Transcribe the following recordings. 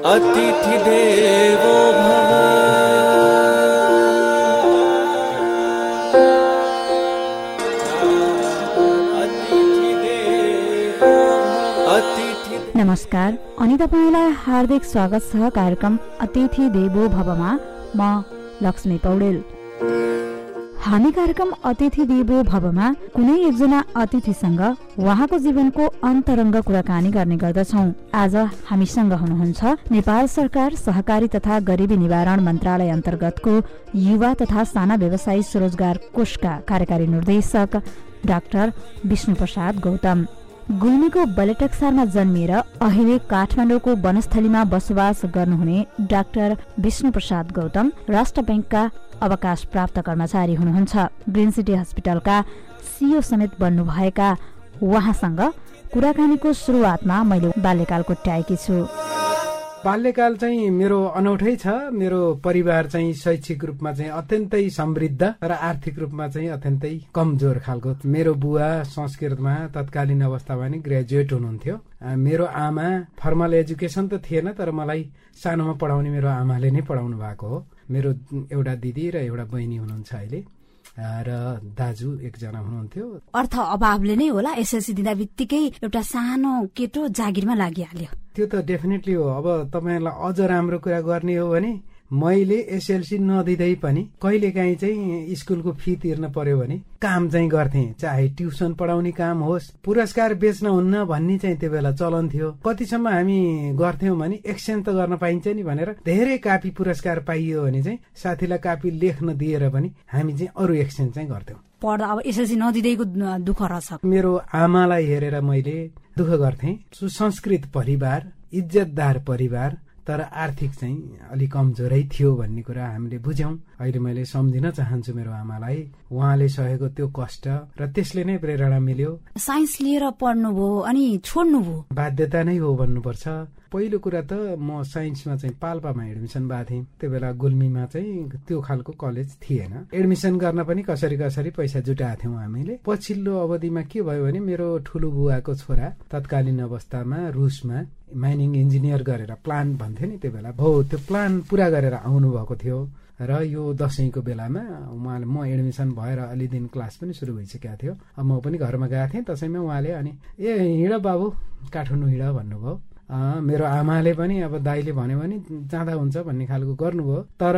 अतिथि देवो भव। नमस्कार अनि तपाईलाई हार्दिक स्वागत छ कार्यक्रम अतिथि देवो भवमा। म लक्ष्मी पौडेल। हामी कार्यक्रम अतिथि देवो भवमा कुनै एकजना अतिथिसँग उहाँको जीवनको अन्तरङ्ग कुराकानी गर्ने गर्दछौँ। आज हामीसँग हुनुहुन्छ नेपाल सरकार सहकारी तथा गरिबी निवारण मन्त्रालय अन्तर्गतको युवा तथा साना व्यवसायी स्वरोजगार कोषका कार्यकारी निर्देशक डाक्टर विष्णुप्रसाद गौतम। गुल्मीको बलेटक्सारमा जन्मिएर अहिले काठमाडौँको वनस्थलीमा बसोबास गर्नुहुने डाक्टर विष्णुप्रसाद गौतम राष्ट्र बैंकका अवकाश प्राप्त कर्मचारी हुनुहुन्छ। ग्रीन सिटी हस्पिटलका सीईओ समेत बन्नुभएका उहाँसँग कुराकानीको सुरुवातमा मैले बाल्यकाल कोट्याएकी छु। बाल्यकाल चाहिँ मेरो अनौठै छ। मेरो परिवार चाहिँ शैक्षिक रूपमा चाहिँ अत्यन्तै समृद्ध र आर्थिक रूपमा चाहिँ अत्यन्तै कमजोर खालको। मेरो बुवा संस्कृतमा तत्कालीन अवस्थामा नि ग्रेजुएट हुनुहुन्थ्यो। मेरो आमा फर्मल एजुकेसन त थिएन, तर मलाई सानोमा पढाउने मेरो आमाले नै पढाउनु भएको हो। मेरो एउटा दिदी र एउटा बहिनी हुनुहुन्छ अहिले, र दाजु एकजना हुनुहुन्थ्यो। अर्थ अभावले नै होला एसएलसी दिँदा बित्तिकै एउटा सानो केटो जागिरमा लागिहाल्यो। त्यो त डेफिनेटली हो। अब तपाईहरुलाई अझ राम्रो कुरा गर्ने हो भने मैले एसएलसी नदिँदै पनि कहिलेकाहीँ चाहिँ स्कुलको फी तिर्न पर्यो भने काम चाहिँ गर्थे। चाहे ट्युसन पढाउने काम होस्, पुरस्कार बेच्न हुन्न भन्ने चाहिँ त्यो बेला चलन थियो। कतिसम्म हामी गर्थ्यौं भने एक्सचेन्ज त गर्न पाइन्छ नि भनेर धेरै कापी पुरस्कार पाइयो भने चाहिँ साथीलाई कापी लेख्न दिएर पनि हामी चाहिँ अरू एक्सचेन्ज चाहिँ गर्थ्यौं। पढ्दा अब एसएलसी नदिँदैको दुःख रहेछ। मेरो आमालाई हेरेर मैले दुःख गर्थे। सुसंस्कृत परिवार, इज्जतदार परिवार, तर आर्थिक चाहिँ अलि कमजोरै थियो भन्ने कुरा हामीले बुझ्यौं। अहिले मैले सम्झिन चाहन्छु मेरो आमालाई। उहाँले सहेको त्यो कष्ट र त्यसले नै प्रेरणा मिल्यो। साइन्स लिएर पढ्नुभयो अनि छोड्नुभयो? बाध्यता नै हो भन्नुपर्छ। पहिलो कुरा त म साइन्समा चाहिँ पाल्पामा एडमिसन भएको थिएँ। त्यो बेला गुल्मीमा चाहिँ त्यो खालको कलेज थिएन। एडमिसन गर्न पनि कसरी कसरी पैसा जुटाएको थियौं हामीले। पछिल्लो अवधिमा के भयो भने मेरो ठुलो बुवाको छोरा तत्कालीन अवस्थामा रुसमा माइनिङ इन्जिनियर गरेर प्लान भन्थ्यो नि त्यो बेला, हो त्यो प्लान पूरा गरेर आउनु भएको थियो। र यो दशैंको बेलामा उहाँले, म एडमिसन भएर अलि दिन क्लास पनि सुरु भइसकेको थियो। म पनि घरमा गएको थिएँ दशैंमा। उहाँले अनि हिँड बाबु काठमाडौँ हिँड भन्नुभयो। मेरो आमाले पनि अब दाइले भन्यो भने जाँदा हुन्छ भन्ने खालको गर्नुभयो। तर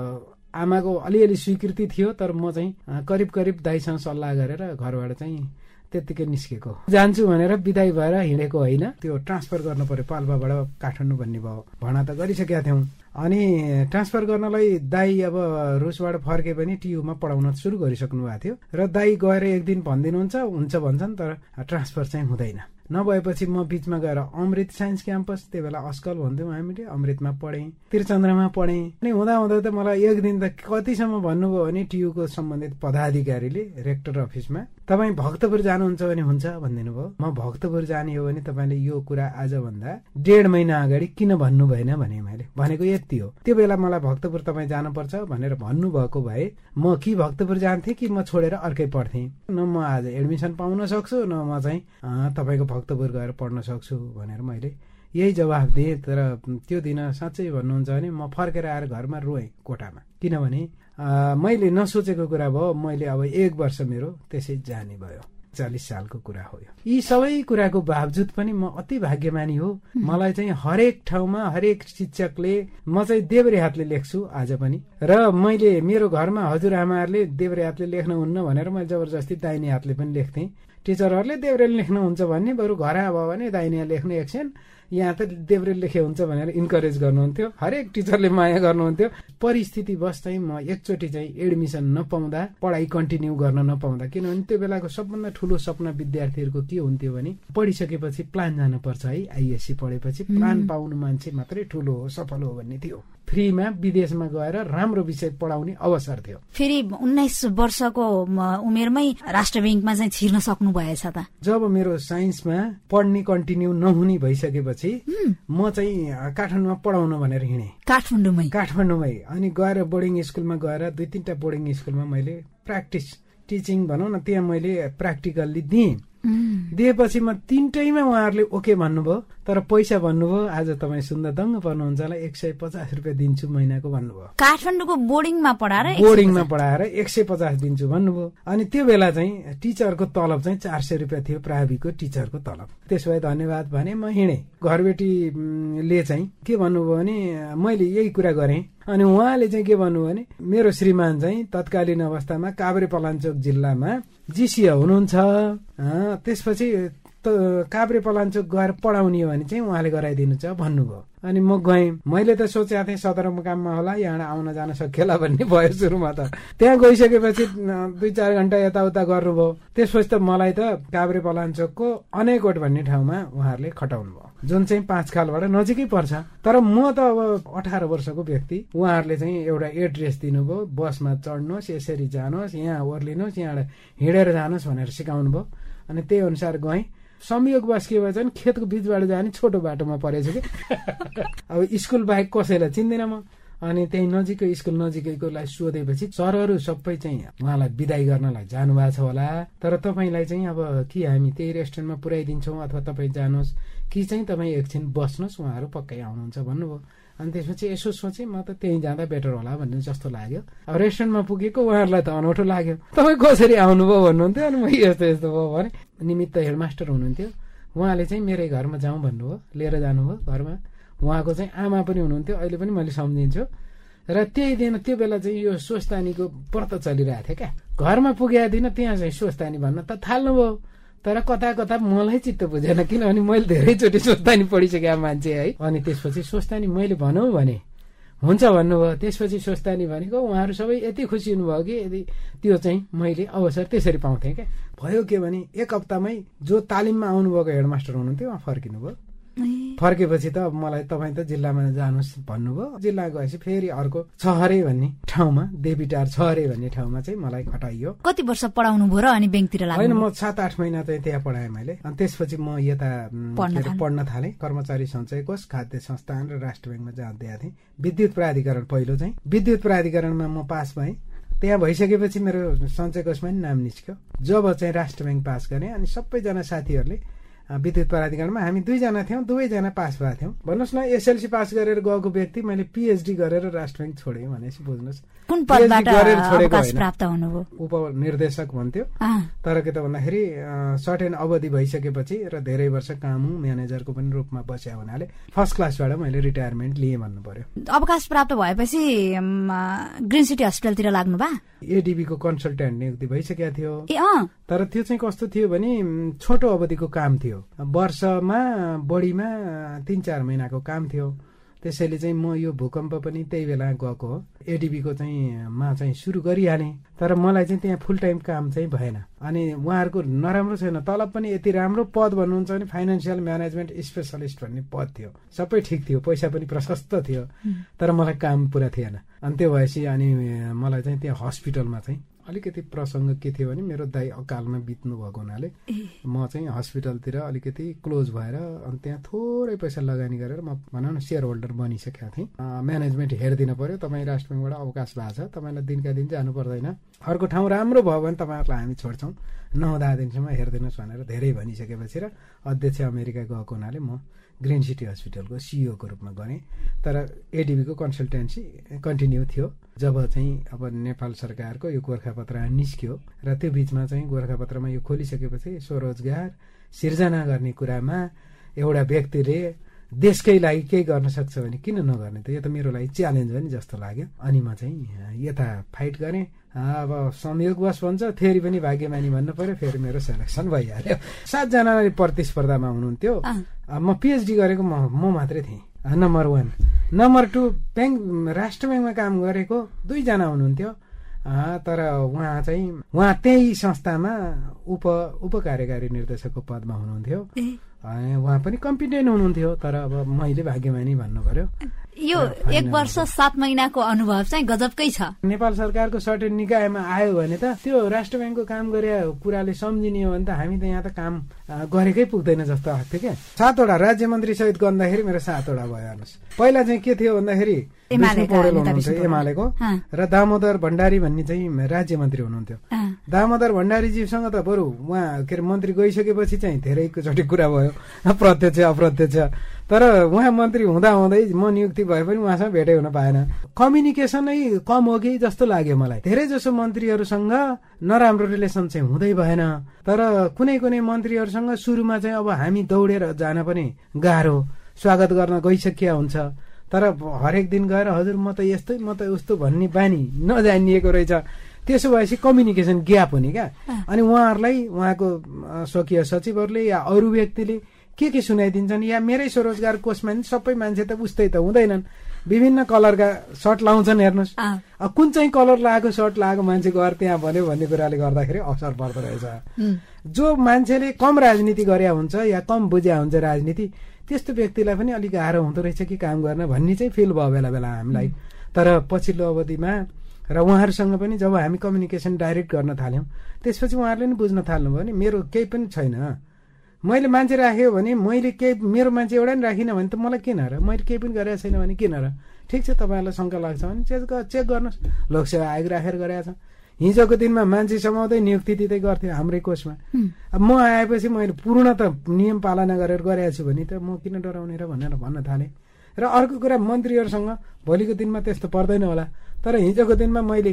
आमाको अलिअलि स्वीकृति थियो। तर म चाहिँ करिब करिब दाइसँग सल्लाह गरेर घरबाट चाहिँ त्यतिकै निस्केको। जान्छु भनेर बिदाई भएर हिँडेको होइन। त्यो ट्रान्सफर गर्नु पर्यो पाल्पाबाट काठमाडौँ भन्ने भयो। भर्ना त गरिसकेका थियौं। अनि ट्रान्सफर गर्नलाई दाई अब रुसबाट फर्के पनि टियुमा पढाउन सुरु गरिसक्नु भएको थियो। र दाई गएर एक दिन भनिदिनुहुन्छ, हुन्छ भन्छन्, तर ट्रान्सफर चाहिँ हुँदैन। नभएपछि म बीचमा गएर अमृत साइन्स क्याम्पस, त्यो बेला अस्कल भन्थ्यौं हामीले, अमृतमा पढेँ, त्रिचन्द्रमा पढेँ। अनि हुँदा हुँदा त मलाई एक दिन त कतिसम्म भन्नुभयो भने टियुको सम्बन्धित पदाधिकारीले रेक्टर अफिसमा, तपाईँ भक्तपुर जानुहुन्छ भने हुन्छ भनिदिनु भयो। म भक्तपुर जाने हो भने तपाईँले यो कुरा आजभन्दा 1.5 महिना अगाडि किन भन्नु भएन भने मैले भनेको यति हो। त्यो बेला मलाई भक्तपुर तपाईँ जानुपर्छ भनेर भन्नुभएको भए म कि भक्तपुर जान्थे कि म छोडेर अर्कै पढ्थेँ। न म आज एडमिसन पाउन सक्छु, न म चाहिँ तपाईँको भक्तपुर गएर पढ्न सक्छु भनेर मैले यही जवाफ दिएँ। तर त्यो दिन साँच्चै भन्नुहुन्छ भने म फर्केर आएर घरमा रोएँ कोठामा। किनभने मैले नसोचेको कुरा भयो। मैले अब 1 वर्ष मेरो त्यसै जाने भयो। 40 सालको कुरा हो यो। यी सबै कुराको बावजुद पनि म अति भाग्यमानी हो। मलाई चाहिँ हरेक ठाउँमा हरेक शिक्षकले, म चाहिँ देब्रे हातले लेख्छु आज पनि। र मैले मेरो घरमा हजुरआमाहरूले देब्रे हातले लेख्नुहुन्न भनेर मैले जबरजस्ती दाहिने हातले पनि लेख्थेँ। टिचरहरूले देब्रेले लेख्नुहुन्छ भन्ने, बरु घर आयो भने दाहिने लेख्ने एकछिन, यहाँ त देब्रेले लेखे हुन्छ भनेर इन्करेज गर्नुहुन्थ्यो। हरेक टिचरले माया गर्नुहुन्थ्यो। परिस्थितिवश चाहिँ म एकचोटि चाहिँ एडमिसन नपाउँदा, पढाइ कन्टिन्यू गर्न नपाउँदा, किनभने त्यो बेलाको सबभन्दा ठुलो सपना विद्यार्थीहरूको के हुन्थ्यो भने पढिसकेपछि प्लान जानुपर्छ है। आइएससी पढेपछि प्लान पाउनु मान्छे मात्रै ठुलो हो, सफल हो भन्ने थियो। फ्रीमा विदेशमा गएर राम्रो विषय पढाउने अवसर थियो। फेरि 19 वर्षको उमेरमै राष्ट्र बैंकमा चाहिँ छिर्न सक्नु भएछ त? जब मेरो साइन्समा पढ्ने कन्टिन्यू नहुने भइसकेपछि म चाहिँ काठमाडौँमा पढाउन भनेर हिँडेँ। काठमाडौँमै अनि गएर बोर्डिङ स्कुलमा गएर 2-3टा बोर्डिङ स्कुलमा मैले प्र्याक्टिस टिचिङ भनौँ न, त्यहाँ मैले प्र्याक्टिकल्ली दिएँ। दिएपछि म 3टैमा उहाँहरूले ओके भन्नुभयो। तर पैसा भन्नुभयो आज तपाईँ सुन्दा दङ्ग पर्नुहुन्छ होला 150 रुपियाँ दिन्छु महिनाको भन्नुभयो। काठमाडौँको बोर्डिङमा पढाएर 150 दिन्छु भन्नुभयो। अनि त्यो बेला चाहिँ टिचरको तलब चाहिँ 400 रुपियाँ थियो, प्राविको टिचरको तलब। त्यसो भए धन्यवाद भने म हिँडेँ। घरबेटीले चाहिँ के भन्नुभयो भने मैले यही कुरा गरेँ। अनि उहाँले चाहिँ के भन्नुभयो भने मेरो श्रीमान चाहिँ तत्कालीन अवस्थामा काभ्रेपलाञ्चोक जिल्लामा जिसिए हुनुहुन्छ, त्यसपछि काभ्रे पलाञ्चोक गएर पढाउने हो भने चाहिँ उहाँले गराइदिनु छ भन्नुभयो। अनि म गएँ। मैले त सोचेको थिएँ सदरमुकाममा होला, यहाँ आउन जान सकिएला भन्ने भयो सुरुमा त। त्यहाँ गइसकेपछि 2-4 घण्टा यताउता गर्नुभयो। त्यसपछि त मलाई त काभ्रे पलाञ्चोकको अनेकोट भन्ने ठाउँमा उहाँहरूले खटाउनु भयो, जुन चाहिँ 5 खालबाट नजिकै पर्छ। तर म त अब 18 वर्षको व्यक्ति, उहाँहरूले चाहिँ एउटा एड्रेस दिनुभयो, बसमा चढ्नुहोस्, यसरी जानुहोस्, यहाँ ओर्लिनुहोस्, यहाँ हिँडेर जानुहोस् भनेर सिकाउनु भयो। अनि त्यही अनुसार गएँ। संयोगवश के भएछ भने खेतको बीचबाट जाने छोटो बाटोमा परेछु कि अब स्कुल बाहेक कसैलाई चिन्दिनँ म। अनि त्यही नजिकै स्कुल नजिकैकोलाई सोधेपछि सरहरू सबै चाहिँ उहाँलाई बिदाई गर्नलाई जानुभएको छ होला, तर तपाईँलाई चाहिँ अब कि हामी त्यही रेस्टुरेन्टमा पुर्याइदिन्छौँ अथवा तपाईँ जानुहोस् कि चाहिँ तपाईँ एकछिन बस्नुहोस्, उहाँहरू पक्कै आउनुहुन्छ भन्नुभयो। अनि त्यसपछि यसो सोचेँ म त त्यहीँ जाँदा बेटर होला भन्ने जस्तो लाग्यो। अब रेस्टुरेन्टमा पुगेको उहाँहरूलाई त अनौठो लाग्यो, तपाईँ कसरी आउनुभयो भन्नुहुन्थ्यो। अनि म यस्तो यस्तो भयो भने निमित्त हेडमास्टर हुनुहुन्थ्यो, उहाँले चाहिँ मेरै घरमा जाउँ भन्नुभयो, लिएर जानुभयो घरमा। उहाँको चाहिँ आमा पनि हुनुहुन्थ्यो, अहिले पनि मैले सम्झिन्छु। र त्यही दिन त्यो बेला चाहिँ यो स्वस्तानीको व्रत चलिरहेको थियो क्या। घरमा पुगेको दिन त्यहाँ चाहिँ स्वस्तानी भन्न त थाल्नुभयो, तर कता कता मलाई चित्त बुझेन, किनभने मैले धेरैचोटि स्वस्तानी पढिसकेको मान्छे है। अनि त्यसपछि स्वस्तानी मैले भनौँ भने हुन्छ भन्नुभयो। त्यसपछि स्वस्तानी भनेको उहाँहरू सबै यति खुसी हुनुभयो कि यदि त्यो चाहिँ मैले अवसर त्यसरी पाउँथेँ क्या। भयो के भने 1 हप्तामै जो तालिममा आउनुभएको हेडमास्टर हुनुहुन्थ्यो उहाँ फर्किनु भयो। फर्केपछि त मलाई तपाईँ त जिल्लामा जानुहोस् भन्नुभयो। जिल्ला गएपछि फेरि अर्को छहरे भन्ने ठाउँमा, देवीटार छहरे भन्ने ठाउँमा चाहिँ मलाई खटाइयो। कति वर्ष पढाउनु भयो र अनि ब्याङ्कतिर लाग्नु? होइन, म 7-8 महिना चाहिँ त्यहाँ पढाएँ मैले। अनि त्यसपछि म यता पढ्न थालेँ। कर्मचारी सञ्चय कोष, खाद्य संस्थान र राष्ट्र ब्याङ्कमा जाँदै थिएँ। विद्युत प्राधिकरण पहिलो चाहिँ विद्युत प्राधिकरणमा म पास भएँ। त्यहाँ भइसकेपछि मेरो सञ्चय कोषमा नि नाम निस्क्यो। जब चाहिँ राष्ट्र ब्याङ्क पास गरेँ अनि सबैजना साथीहरूले विद्युत प्राधिकरणमा हामी 2 जना थियौँ, 2जना पास भएको थियौँ। भन्नुहोस् न, एसएलसी पास गरेर गएको व्यक्ति मैले पिएचडी गरेर राष्ट्र ब्याङ्क छोडेँ भनेपछि बुझ्नुहोस्। कुन पदबाट अवकाश प्राप्त हुनुभयो? उपनिर्देशक भन्थ्यो। तर के त भन्दाखेरि सर्टेन अवधि भइसकेपछि र धेरै वर्ष कामु म्यानेजरको पनि रूपमा बस्या हुनाले फर्स्ट क्लासबाट मैले रिटायरमेन्ट लिएँ भन्नु पर्यो। अवकाश प्राप्त भएपछि ग्रिन सिटी हस्पिटलतिर लाग्नु भयो? एडिबीको कन्सल्टेन्ट नियुक्ति भइसकेको थियो। तर त्यो चाहिँ कस्तो थियो भने छोटो अवधिको काम थियो, वर्षमा बढीमा 3-4 महिनाको काम थियो। त्यसैले चाहिँ म यो भूकम्प पनि त्यही बेला गएको हो। एडिबीको चाहिँ सुरु गरिहालेँ, तर मलाई चाहिँ त्यहाँ फुल टाइम काम चाहिँ भएन। अनि उहाँहरूको नराम्रो छैन, तलब पनि यति राम्रो, पद भन्नुहुन्छ भने फाइनेन्सियल म्यानेजमेन्ट स्पेसलिस्ट भन्ने पद थियो, सबै ठिक थियो, पैसा पनि प्रशस्त थियो, तर मलाई काम पुरा थिएन। अनि त्यो भएपछि अनि मलाई चाहिँ त्यहाँ हस्पिटलमा चाहिँ अलिकति प्रसङ्ग के थियो भने मेरो दाइ अकालमा बित्नु भएको हुनाले म चाहिँ हस्पिटलतिर अलिकति क्लोज भएर अनि त्यहाँ थोरै पैसा लगानी गरेर म भनौँ न सेयर होल्डर बनिसकेको थिएँ। म्यानेजमेन्ट हेरिदिनु पर्यो, तपाईँ राष्ट्र ब्याङ्कबाट अवकाश भएको छ, तपाईँलाई दिनका दिन जानु पर्दैन, अर्को ठाउँ राम्रो भयो भने तपाईँहरूलाई हामी छोड्छौँ, 9-10 दिनसम्म हेरिदिनुहोस् भनेर धेरै भनिसकेपछि र अध्यक्ष अमेरिका गएको हुनाले म ग्रिन सिटी हस्पिटलको सिइओको रूपमा गरेँ। तर एडिबीको कन्सल्टेन्सी कन्टिन्यू थियो। जब चाहिँ अब नेपाल सरकारको यो गोर्खापत्र निस्क्यो र त्यो बिचमा चाहिँ गोर्खापत्रमा यो खोलिसकेपछि स्वरोजगार सिर्जना गर्ने कुरामा एउटा व्यक्तिले देशकै लागि केही गर्न सक्छ भने किन नगर्ने त, यो त मेरो लागि च्यालेन्ज हो नि जस्तो लाग्यो। अनि म चाहिँ यता फाइट गरेँ। अब संयोगवश भन्छ, फेरि पनि भाग्यमानी भन्नु पर्यो, फेरि मेरो सेलेक्सन भइहाल्यो। 7 जनाले प्रतिस्पर्धामा हुनुहुन्थ्यो। म पिएचडी गरेको म मात्रै थिएँ, नम्बर 1। नम्बर 2 राष्ट्र ब्याङ्कमा काम गरेको 2 जना हुनुहुन्थ्यो। तर उहाँ त्यही संस्थामा उप कार्यकारी निर्देशकको पदमा हुनुहुन्थ्यो। उहाँ पनि कम्पिटेन्ट हुनुहुन्थ्यो, तर अब मैले भाग्यमानी भन्नु पर्यो। यो 1 वर्ष 7 महिनाको अनुभव चाहिँ गजबकै छ। नेपाल सरकारको सर्टेन निकायमा आयो भने त त्यो राष्ट्र ब्याङ्कको काम गरे कुराले सम्झिने हो भने त हामी त यहाँ त काम गरेकै पुग्दैन जस्तो लाग्थ्यो क्या। 7 वटा राज्य मन्त्री सहित गर्दाखेरि मेरो 7 वटा भयो हेर्नुहोस्। पहिला चाहिँ के थियो भन्दाखेरि एमालेको र दामोदर भण्डारी भन्ने चाहिँ राज्य मन्त्री हुनुहुन्थ्यो दामोदर भण्डारीज्यूसँग त बरु उहाँ के अरे मन्त्री गइसकेपछि चाहिँ धेरैचोटि कुरा भयो, प्रत्यक्ष अप्रत्यक्ष। तर उहाँ मन्त्री हुँदाहुँदै म नियुक्ति भए पनि उहाँसँग भेटै हुन पाएन। कम्युनिकेसन नै कम हो कि जस्तो लाग्यो मलाई। धेरै जसो मन्त्रीहरूसँग नराम्रो रिलेसन चाहिँ हुँदै भएन। तर कुनै कुनै मन्त्रीहरूसँग सुरुमा चाहिँ अब हामी दौडेर जान पनि गाह्रो, स्वागत गर्न गइसकिया हुन्छ। तर हरेक दिन गएर हजुर म त यस्तै म त उस्तो भन्ने बानी नजानिएको रहेछ। त्यसो भएपछि कम्युनिकेसन ग्याप हुने क्या। अनि उहाँहरूलाई उहाँको स्वकीय सचिवहरूले या अरू व्यक्तिले के सुनाइदिन्छन्, या मेरै स्वरोजगार कोषमा नि सबै मान्छे त उस्तै त हुँदैनन्। विभिन्न कलरका सर्ट लाउँछन्, हेर्नुहोस् कुन चाहिँ कलर लगाएको सर्ट लगाएको मान्छे घर त्यहाँ भन्यो भन्ने कुराले गर्दाखेरि असर पर्दो रहेछ। जो मान्छेले कम राजनीति गरे हुन्छ या कम बुझ्या हुन्छ राजनीति, त्यस्तो व्यक्तिलाई पनि अलिक गाह्रो हुँदो रहेछ कि काम गर्न भन्ने चाहिँ फिल भयो बेला बेला हामीलाई। तर पछिल्लो अवधिमा र उहाँहरूसँग पनि जब हामी कम्युनिकेसन डाइरेक्ट गर्न थाल्यौँ, त्यसपछि उहाँहरूले नि बुझ्न थाल्नुभयो नि मेरो केही पनि छैन, मैले मान्छे राख्यो भने मैले केही मेरो मान्छे एउटा नि राखिनँ भने त मलाई किन र, मैले केही पनि गरेको छैन भने किन र। ठिक छ, तपाईँहरूलाई शङ्का लाग्छ भने चेक गर्नुहोस्, लोकसेवा आयोग राखेर गरेका छ। हिजोको दिनमा मान्छे समाउँदै नियुक्ति दिँदै गर्थ्यो हाम्रै कोषमा। अब म आएपछि मैले पूर्ण त नियम पालना गरेर गरेको छु भने त म किन डराउने र भनेर भन्न थालेँ। र अर्को कुरा, मन्त्रीहरूसँग भोलिको दिनमा त्यस्तो पर्दैन होला, तर हिजोको दिनमा मैले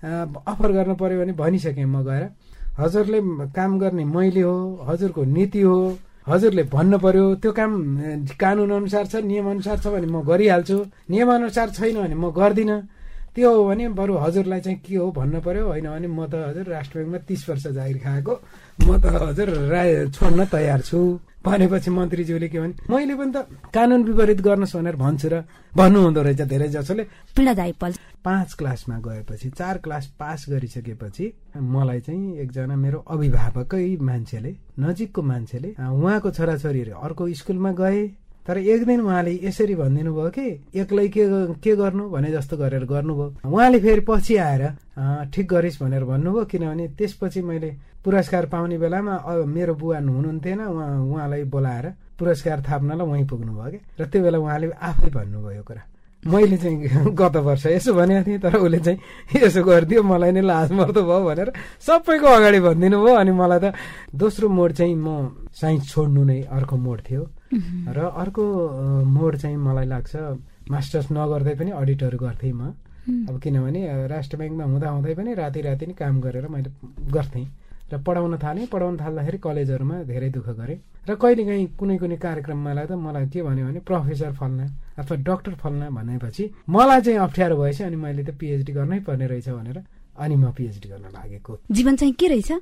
अफर गर्न पर्यो भने भनिसकेँ म गएर, हजुरले काम गर्ने मैले हो, हजुरको नीति हो, हजुरले भन्नु पर्यो, त्यो काम कानुन अनुसार छ, नियम अनुसार छ भने म गरिहाल्छु, नियम अनुसार छैन भने म गर्दिनँ। त्यो हो भने बरु हजुरलाई चाहिँ के हो भन्नु पर्यो, होइन भने म त हजुर राष्ट्र ब्याङ्कमा 30 वर्ष जागिर खाएको, म त हजुर छोड्न तयार छु भनेपछि मन्त्रीज्यूले के भने मैले पनि त कानुन विपरीत गर्नुहोस् भनेर भन्छु र भन्नुहुँदो रहेछ धेरै जसोले। पीडादायी पल 5 क्लासमा गएपछि 4 क्लास पास गरिसकेपछि मलाई चाहिँ एकजना मेरो अभिभावकै मान्छेले, नजिकको मान्छेले, उहाँको छोराछोरीहरू अर्को स्कुलमा गए। तर एक दिन उहाँले यसरी भनिदिनु भयो कि एक्लै के गर्नु भने जस्तो गरेर गर्नुभयो। उहाँले फेरि पछि आएर ठिक गरिस् भनेर भन्नुभयो, किनभने त्यसपछि मैले पुरस्कार पाउने बेलामा मेरो बुवा हुनुहुन्थेन, उहाँलाई बोलाएर पुरस्कार थाप्नलाई उहीँ पुग्नुभयो क्या। र त्यो बेला उहाँले आफै भन्नुभयो कुरा। मैले चाहिँ गत वर्ष यसो भनेको थिएँ, तर उसले चाहिँ यसो गरिदियो, मलाई नै लाज मर्दो भयो भनेर सबैको अगाडि भनिदिनु भयो। अनि मलाई त दोस्रो मोड चाहिँ म साइन्स छोड्नु नै अर्को मोड थियो। र अर्को मोड चाहिँ मलाई लाग्छ मास्टर्स नगर्दै पनि अडिटर गर्थेँ म। अब किनभने राष्ट्र ब्याङ्कमा हुँदाहुँदै पनि राति नै काम गरेर मैले गर्थेँ र पढाउन थालेँ। पढाउन थाल्दाखेरि कलेजहरूमा धेरै दुःख गरेँ र कहिलेकाहीँ कुनै कार्यक्रममा लाग्दा मलाई के भन्यो भने प्रोफेसर फल्ना अथवा डाक्टर फल्ना भनेपछि मलाई चाहिँ अप्ठ्यारो भएछ। अनि मैले त पिएचडी गर्नै पर्ने रहेछ भनेर अनि म पिएचडी गर्न लागेको। जीवन चाहिँ के रहेछ?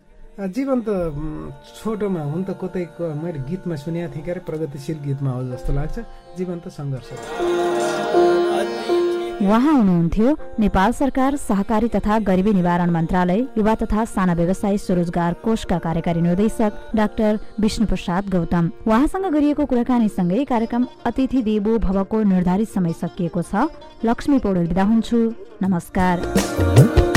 जीवन त छोटोमा हुन त कतै मैले गीतमा सुनेको थिएँ क्यारे, प्रगतिशील गीतमा हो जस्तो लाग्छ। जीवन त सङ्घर्ष। उहाँ हुनुहुन्थ्यो नेपाल सरकार सहकारी तथा गरिबी निवारण मन्त्रालय युवा तथा साना व्यवसायी स्वरोजगार कोषका कार्यकारी निर्देशक डाक्टर विष्णुप्रसाद गौतम। उहाँसँग गरिएको कुराकानीसँगै कार्यक्रम अतिथि देवो भवको निर्धारित समय सकिएको छ। लक्ष्मी पौडेल बिदा हुन्छु। नमस्कार।